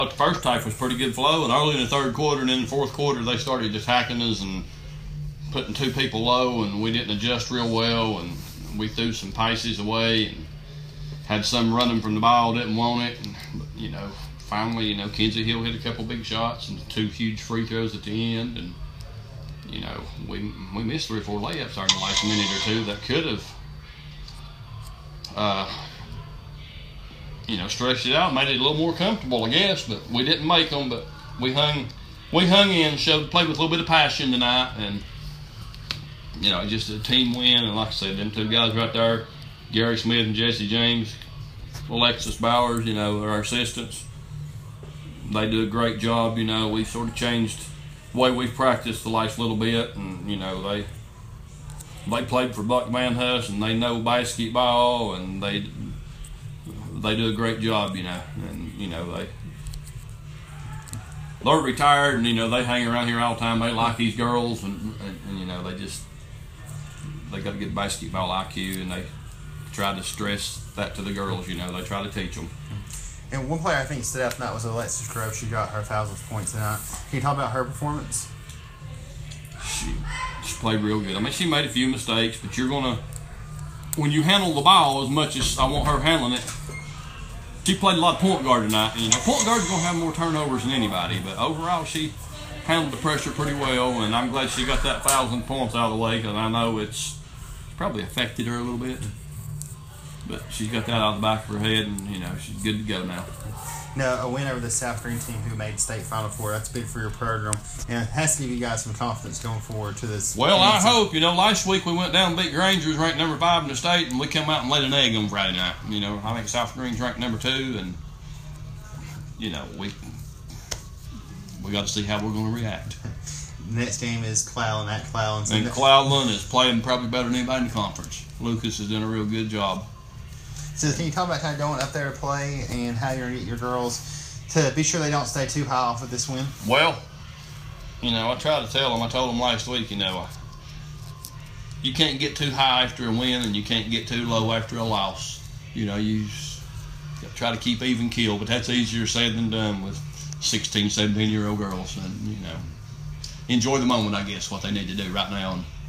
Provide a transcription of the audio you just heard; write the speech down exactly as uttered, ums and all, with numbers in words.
The first half was pretty good flow, and early in the third quarter and in the fourth quarter, they started attacking us and putting two people low, and we didn't adjust real well, and we threw some paces away and had some running from the ball, didn't want it, and you know, finally, you know, Kenzie Hill hit a couple big shots and two huge free throws at the end, and you know, we we missed three or four layups there in the last minute or two that could have, uh, you know, stretched it out, made it a little more comfortable, I guess. But we didn't make them. But we hung, we hung in, showed, played with a little bit of passion tonight, and you know, just a team win. And like I said, them two guys right there, Gary Smith and Jesse James, Alexis Bowers, you know, are our assistants. They do a great job. You know, we sort of changed the way we've practiced the last little bit, and you know, they they played for Buck Manhus, and they know basketball, and they they do a great job. You know, and you know they they're retired, and you know they hang around here all the time. They like these girls, and, and, and you know they just they got a good basketball I Q, and they try to stress that to the girls. You know, they try to teach them. And one player I think stood out tonight was Alexis Grove. She got her thousandth point tonight. Can you talk about her performance? She, she played real good. I mean, she made a few mistakes, but you're going to, when you handle the ball as much as I want her handling it, she played a lot of point guard tonight. And, you know, point guard's going to have more turnovers than anybody, but overall she handled the pressure pretty well, and I'm glad she got that thousand points out of the way, because I know it's probably affected her a little bit. But she's got that out of the back of her head, and, you know, she's good to go now. Now, a win over the South Green team who made state Final Four, that's big for your program. And it has to give you guys some confidence going forward to this. Well, I hope. You know, last week we went down and beat Granger, ranked number five in the state, and we come out and laid an egg on Friday night. You know, I think South Green's ranked number two, and, you know, we we got to see how we're going to react. Next game is Clallan at Clallan. And Clallan is playing probably better than anybody in the conference. Lucas has done a real good job. So can you talk about kind of going up there to play and how you're going to get your girls to be sure they don't stay too high off of this win? Well, you know, I tried to tell them, I told them last week, you know, you can't get too high after a win, and you can't get too low after a loss. You know, you try to keep even keel, but that's easier said than done with sixteen, seventeen-year-old girls. And, you know, enjoy the moment, I guess, what they need to do right now. And